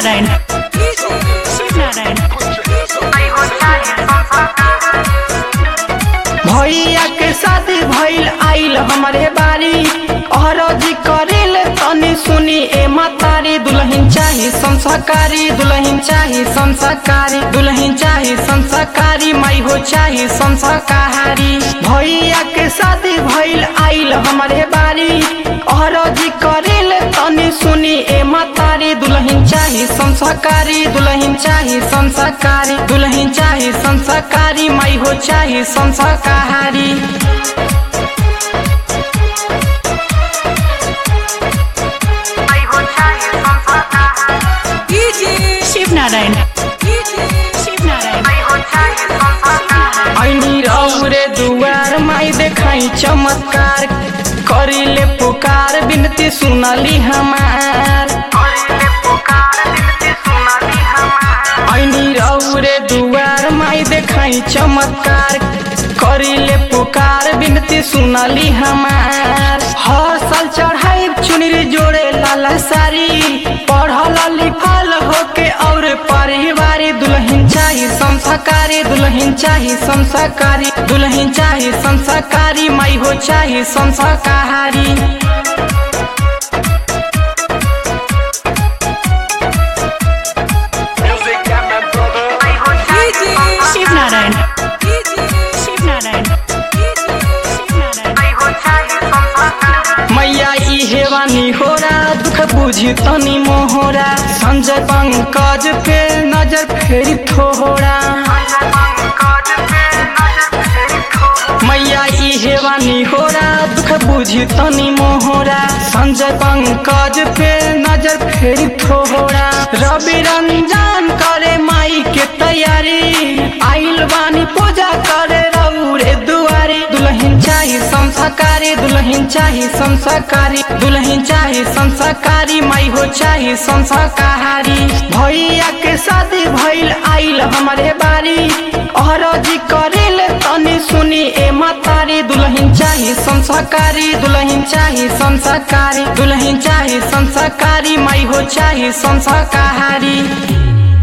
शिवनारायण शिवनारायण भैया के शादी भइल आइल हमारे बारी अरजी करेले तनी सुनी ए मतारी दुल्हन चाही संस्कारी दुल्हन चाही संस्कारी दुल्हन चाही संस्कारी माई हो चाही संस्कारी भैया के शादी भइल आइल हमारे बारी अरजी करेले तनी सुनी ए मतारी दुल्हन चाही संस्कारी दुल्हन चाही संस्कारी दुल्हन चाही संस्कारी माई हो चाही संस्कारी शिवनारायण शिवनारायण ऐनी रौरे दुआर माई देखाई चमत्कार करिले पुकार बिनती सुनली हमार ऐनी रौरे दुआर माई देखाई चमत्कार करिले पुकार बिनती सुनली हमार हर साल चढ़ाई चुनरी जोड़े लाला सारी पढ़ल लिखल होके और परिवारी दुल्हन चाही संस्कारी दुल्हन चाही संस्कारी दुल्हन चाही संस्कारी माई हो चाही संस्कारी शिवनारायण शिवनारायण मैया इहे वानी होरा दुख बुझी तनी मोहरा संजय पंकज पे नजर फेरी थोड़ा मैया इहे वानी होरा दुख बुझी तनी मोहरा संजय पंकज पे नजर फेरी थोड़ा रवि रंजन करे माई के तैयारी आइल बानी पूजा करे रौरे दुआरी दुल्हन चाही संस्कारी दुल्हन चाही संस्कारी दुल्हन चाही संस्कारी माई हो चाही संस्कारी भैया के शादी भइल आइल हमारे बारी अरजी करेले तनी सुनी ए मतारी दुल्हन चाही संस्कारी दुल्हन चाही संस्कारी दुल्हन चाही संस्कारी माई हो चाही संस्कारी।